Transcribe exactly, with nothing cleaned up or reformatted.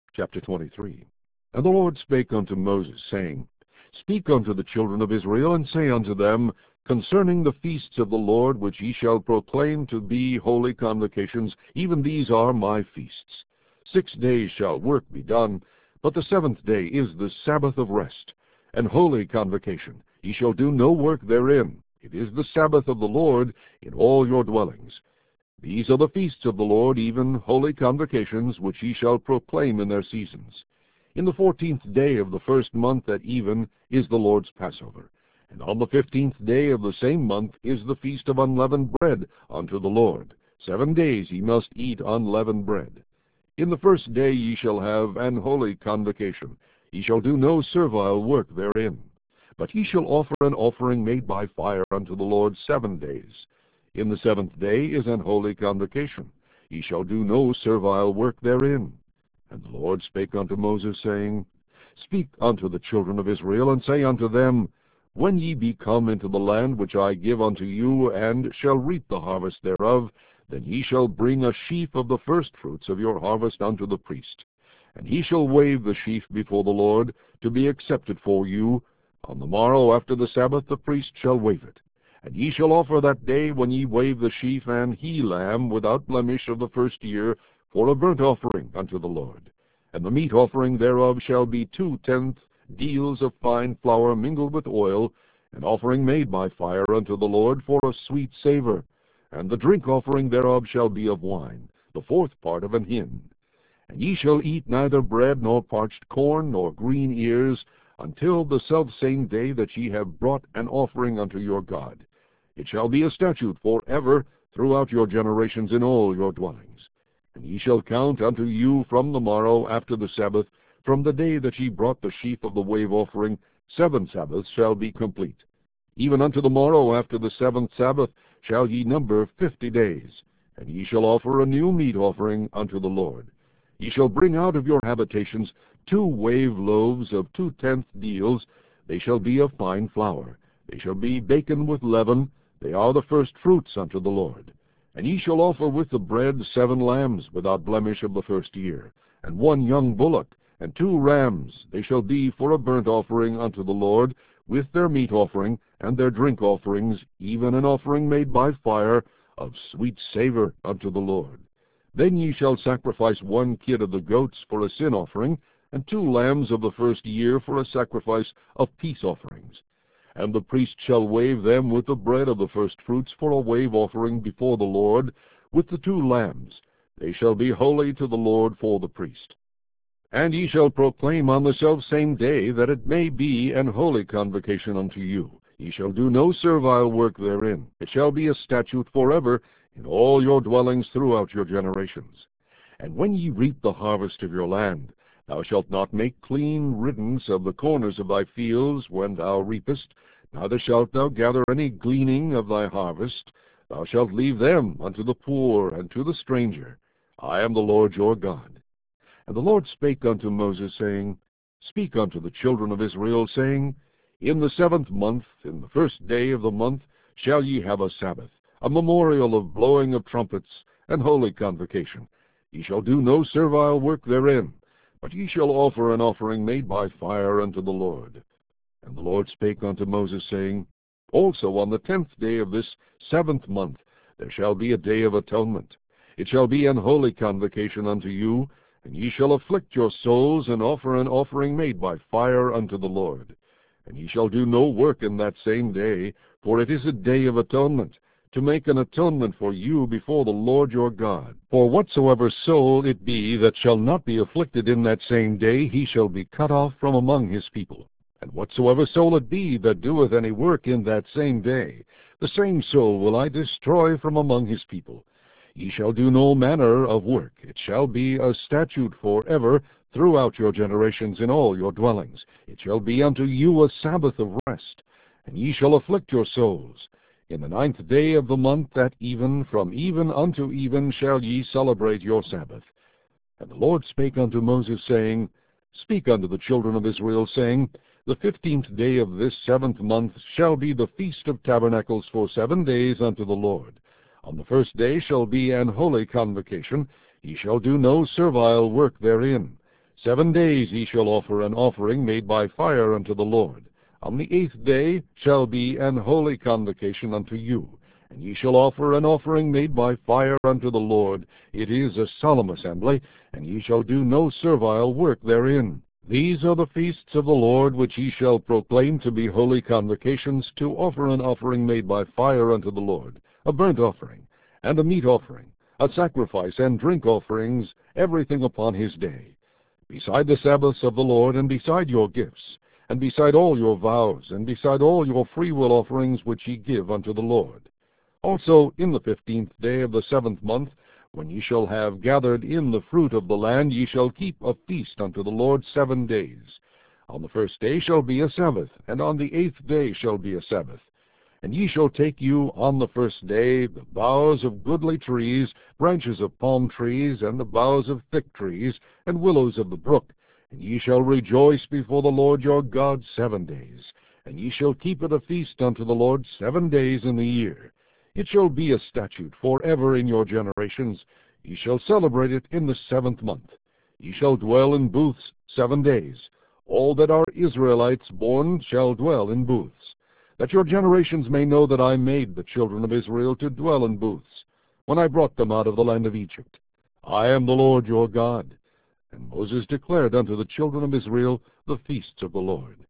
Chapter twenty-three. And the Lord spake unto Moses, saying, Speak unto the children of Israel, and say unto them, Concerning the feasts of the Lord, which ye shall proclaim to be holy convocations, even these are my feasts. Six days shall work be done, but the seventh day is the Sabbath of rest, and holy convocation. Ye shall do no work therein. It is the Sabbath of the Lord in all your dwellings. These are the feasts of the Lord, even holy convocations, which ye shall proclaim in their seasons. In the fourteenth day of the first month at even is the Lord's Passover. And on the fifteenth day of the same month is the feast of unleavened bread unto the Lord. Seven days ye must eat unleavened bread. In the first day ye shall have an holy convocation. Ye shall do no servile work therein. But ye shall offer an offering made by fire unto the Lord seven days. In the seventh day is an holy convocation. Ye shall do no servile work therein. And the Lord spake unto Moses, saying, Speak unto the children of Israel, and say unto them, When ye be come into the land which I give unto you, and shall reap the harvest thereof, then ye shall bring a sheaf of the firstfruits of your harvest unto the priest. And he shall wave the sheaf before the Lord, to be accepted for you. On the morrow after the Sabbath the priest shall wave it. And ye shall offer that day when ye wave the sheaf an he-lamb without blemish of the first year, for a burnt offering unto the Lord. And the meat offering thereof shall be two-tenth deals of fine flour mingled with oil, an offering made by fire unto the Lord for a sweet savour. And the drink offering thereof shall be of wine, the fourth part of an hin. And ye shall eat neither bread, nor parched corn, nor green ears, until the selfsame day that ye have brought an offering unto your God. It shall be a statute for ever throughout your generations in all your dwellings. And ye shall count unto you from the morrow after the Sabbath, from the day that ye brought the sheaf of the wave offering, seven Sabbaths shall be complete. Even unto the morrow after the seventh Sabbath shall ye number fifty days. And ye shall offer a new meat offering unto the Lord. Ye shall bring out of your habitations two wave loaves of two-tenth deals. They shall be of fine flour. They shall be baken with leaven. They are the first fruits unto the Lord. And ye shall offer with the bread seven lambs without blemish of the first year, and one young bullock, and two rams. They shall be for a burnt offering unto the Lord, with their meat offering, and their drink offerings, even an offering made by fire, of sweet savour unto the Lord. Then ye shall sacrifice one kid of the goats for a sin offering, and two lambs of the first year for a sacrifice of peace offerings. And the priest shall wave them with the bread of the firstfruits for a wave offering before the Lord, with the two lambs. They shall be holy to the Lord for the priest. And ye shall proclaim on the selfsame day that it may be an holy convocation unto you. Ye shall do no servile work therein. It shall be a statute forever in all your dwellings throughout your generations. And when ye reap the harvest of your land, thou shalt not make clean riddance of the corners of thy fields when thou reapest, neither shalt thou gather any gleaning of thy harvest. Thou shalt leave them unto the poor and to the stranger. I am the Lord your God. And the Lord spake unto Moses, saying, Speak unto the children of Israel, saying, In the seventh month, in the first day of the month, shall ye have a Sabbath, a memorial of blowing of trumpets, and holy convocation. Ye shall do no servile work therein, but ye shall offer an offering made by fire unto the Lord. And the Lord spake unto Moses, saying, Also on the tenth day of this seventh month there shall be a day of atonement. It shall be an holy convocation unto you, and ye shall afflict your souls, and offer an offering made by fire unto the Lord. And ye shall do no work in that same day, for it is a day of atonement, to make an atonement for you before the Lord your God. For whatsoever soul it be that shall not be afflicted in that same day, he shall be cut off from among his people. And whatsoever soul it be that doeth any work in that same day, the same soul will I destroy from among his people. Ye shall do no manner of work. It shall be a statute for ever throughout your generations in all your dwellings. It shall be unto you a Sabbath of rest, and ye shall afflict your souls. In the ninth day of the month at even, from even unto even, shall ye celebrate your Sabbath. And the Lord spake unto Moses, saying, Speak unto the children of Israel, saying, The fifteenth day of this seventh month shall be the feast of tabernacles for seven days unto the Lord. On the first day shall be an holy convocation. Ye shall do no servile work therein. Seven days ye shall offer an offering made by fire unto the Lord. On the eighth day shall be an holy convocation unto you, and ye shall offer an offering made by fire unto the Lord. It is a solemn assembly, and ye shall do no servile work therein. These are the feasts of the Lord, which ye shall proclaim to be holy convocations, to offer an offering made by fire unto the Lord, a burnt offering, and a meat offering, a sacrifice and drink offerings, everything upon his day. Beside the Sabbaths of the Lord, and beside your gifts, and beside all your vows, and beside all your freewill offerings which ye give unto the Lord. Also in the fifteenth day of the seventh month, when ye shall have gathered in the fruit of the land, ye shall keep a feast unto the Lord seven days. On the first day shall be a Sabbath, and on the eighth day shall be a Sabbath. And ye shall take you on the first day the boughs of goodly trees, branches of palm trees, and the boughs of thick trees, and willows of the brook, and ye shall rejoice before the Lord your God seven days. And ye shall keep it a feast unto the Lord seven days in the year. It shall be a statute forever in your generations. Ye shall celebrate it in the seventh month. Ye shall dwell in booths seven days. All that are Israelites born shall dwell in booths, that your generations may know that I made the children of Israel to dwell in booths, when I brought them out of the land of Egypt. I am the Lord your God. And Moses declared unto the children of Israel the feasts of the Lord.